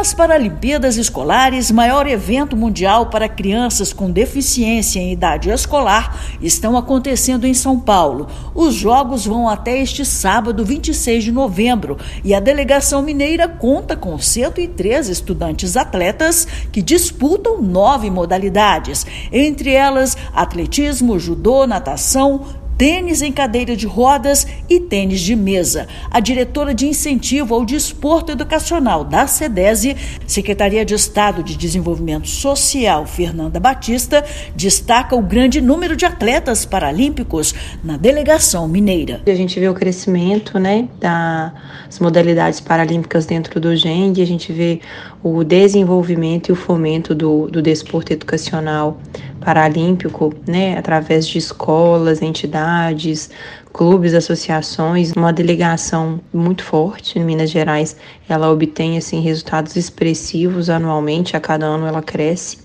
As Paralimpíadas Escolares, maior evento mundial para crianças com deficiência em idade escolar, estão acontecendo em São Paulo. Os jogos vão até este sábado, 26 de novembro, e a delegação mineira conta com 103 estudantes atletas que disputam 9 modalidades, entre elas atletismo, judô, natação, tênis em cadeira de rodas e tênis de mesa. A diretora de incentivo ao desporto educacional da SEDESI, Secretaria de Estado de Desenvolvimento Social, Fernanda Batista, destaca o grande número de atletas paralímpicos na delegação mineira. A gente vê o crescimento, das modalidades paralímpicas dentro do GENG, a gente vê o desenvolvimento e o fomento do desporto educacional paralímpico, através de escolas, entidades, clubes, associações. Uma delegação muito forte em Minas Gerais, ela obtém resultados expressivos anualmente, a cada ano ela cresce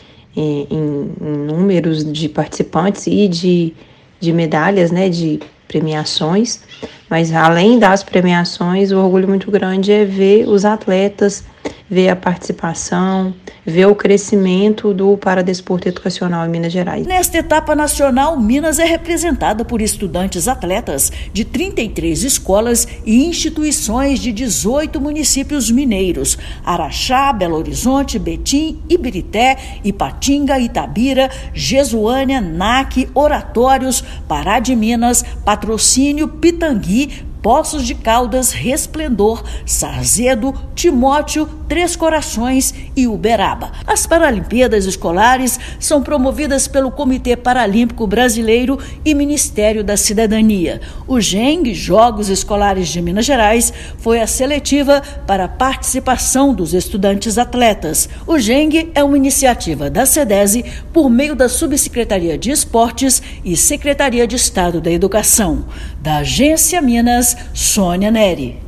em números de participantes e de medalhas, de premiações. Mas além das premiações, o orgulho muito grande é ver os atletas, ver a participação, ver o crescimento do paradesporto educacional em Minas Gerais. Nesta etapa nacional, Minas é representada por estudantes atletas de 33 escolas e instituições de 18 municípios mineiros: Araxá, Belo Horizonte, Betim, Ibirité, Ipatinga, Itabira, Jesuânia, NAC, Oratórios, Pará de Minas, Patrocínio, Pitangui, Poços de Caldas, Resplendor, Sarzedo, Timóteo, Três Corações e Uberaba. As Paralimpíadas Escolares são promovidas pelo Comitê Paralímpico Brasileiro e Ministério da Cidadania. O GENG, Jogos Escolares de Minas Gerais, foi a seletiva para a participação dos estudantes atletas. O GENG é uma iniciativa da SEDESI por meio da Subsecretaria de Esportes e Secretaria de Estado da Educação. Da Agência Minas, Sônia Neri.